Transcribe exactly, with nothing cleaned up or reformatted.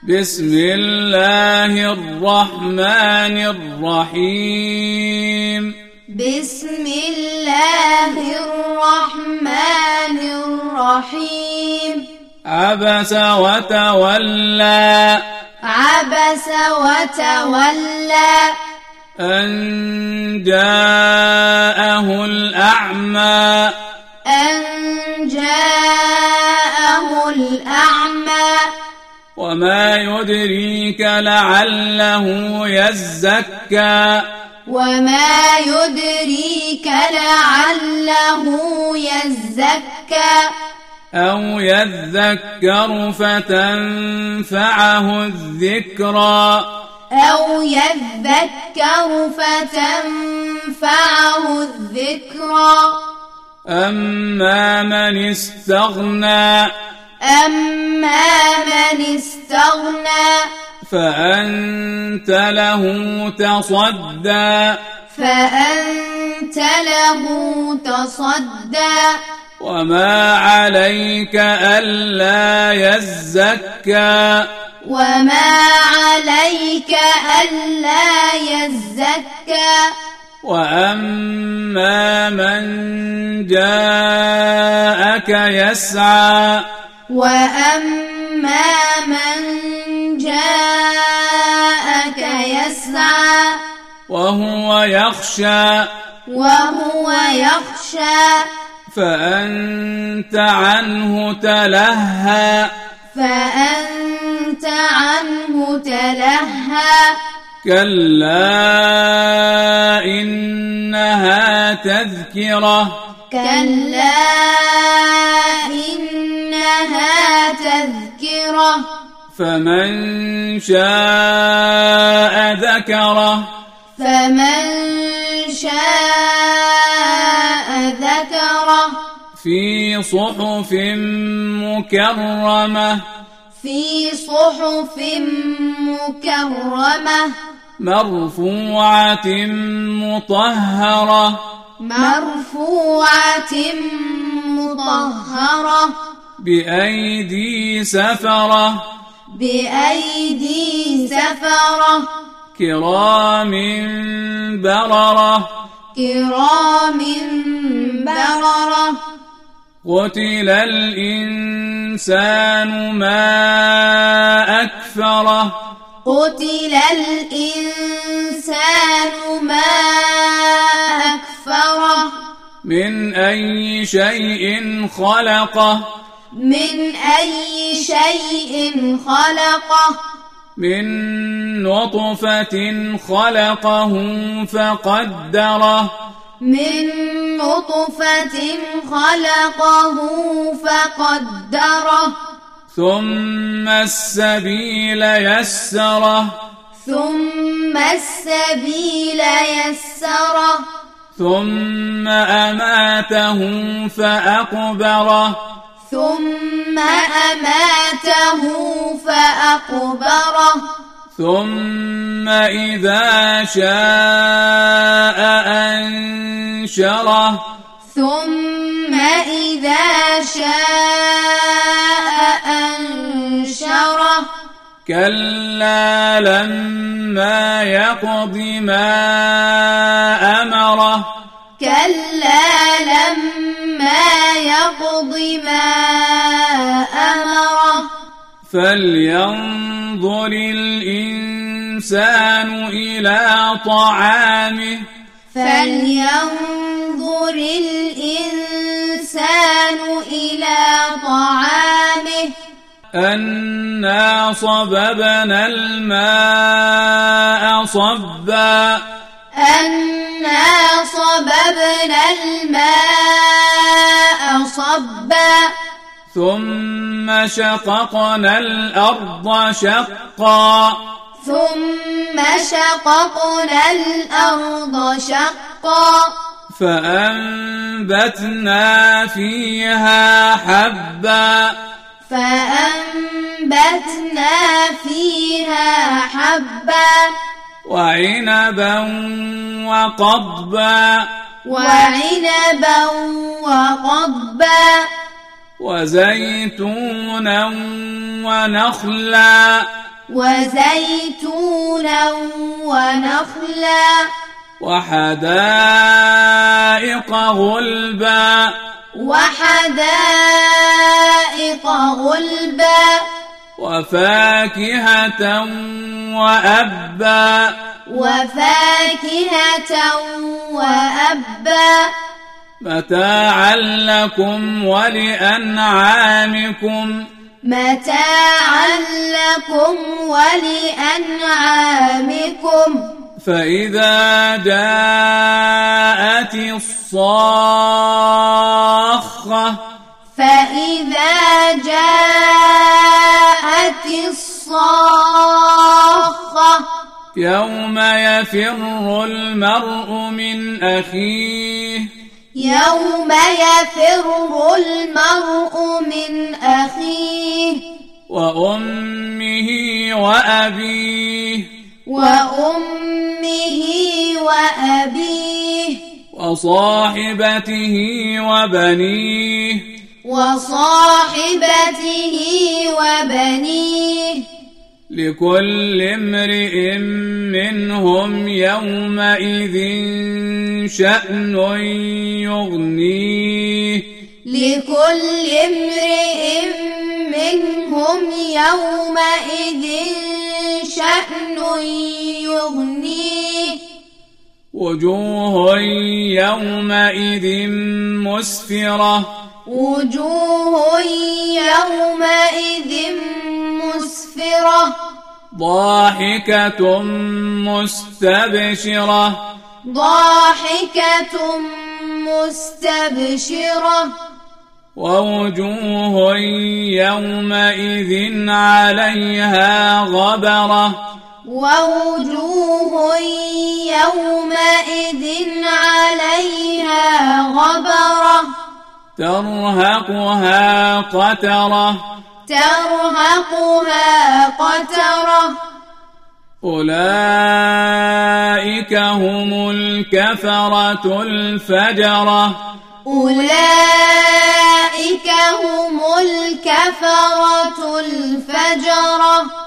بسم الله الرحمن الرحيم بسم الله الرحمن الرحيم عبس وتولى عبس وتولى أن جاءه الأعمى أن جاءه الأعمى وما يدريك لعله يزكى وما يدريك لعله يزكى أو يذكر فتنفعه الذكرى أو يذكر فتنفعه الذكرى أما من استغنى أما من استغنى فأنت له تصدى فأنت له تصدى وما عليك ألا يزكى وما عليك ألا يزكى وأما من جاءك يسعى وأما من جاءك يسعى وهو يخشى وهو يخشى فأنت عنه تلهى فأنت عنه تلهى كلا إنها تذكرة كلا إنها تذكرة فمن شاء ذكره فمن شاء ذكره في صحف مكرمة في صحف مكرمة مرفوعة مطهرة مرفوعة مطهرة بأيدي سفرة بأيدي سفرة كرام بررة كرام بررة قتل الإنسان ما أكفره قتل الإنسان ما أكفره من أي شيء خلقه من أي شيء خلقه من نطفة خلقه فقدره من نطفة خلقه فقدره ثم السبيل يسره ثم السبيل يسره ثم أماته فأقبره ثم أماته فأقبره ثم إذا شاء أنشره ثم إذا شاء أنشره كلا لما يقض ما أمره كلا لما يقض ما أمره فلينظر الإنسان إلى طعامه فلينظر الإنسان إلى طعامه أنا صببنا الماء صبا أنا صببنا الماء صبا ثم شققنا الأرض شقا ثم شققنا الأرض شقا فأنبتنا فيها حبا فأنبتنا فيها حبا وعنبا وقضبا وعنبا وقضبا وزيتونا ونخلا وزيتونا ونخلا وحدائق غلبا وحدائق غلبا وفاكهة وأبا وفاكهة وأبا متاعا لكم ولأنعامكم متاعا لكم ولأنعامكم فإذا جاءت الصاخة فإذا جاءت الصاخة يوم يفر المرء من أخيه يوم يفر المرء من أخيه وأمه وأبيه وأمه وأبيه وصاحبته وبنيه وصاحبته وبنيه لكل امرئ منهم يومئذ شأن يغنيه لكل امرئ منهم يومئذ شأن يغنيه وجوه يومئذ مسفرة وجوه يومئذ مسفرة ضاحكة مستبشرة ضاحكة مستبشرة ووجوه يومئذ عليها غبرة ووجوه يومئذ عليها غبرة ترهقها قترة ترهقها قترة أولئك هم الكفرة الفجرة أولئك هم الكفرة الفجرة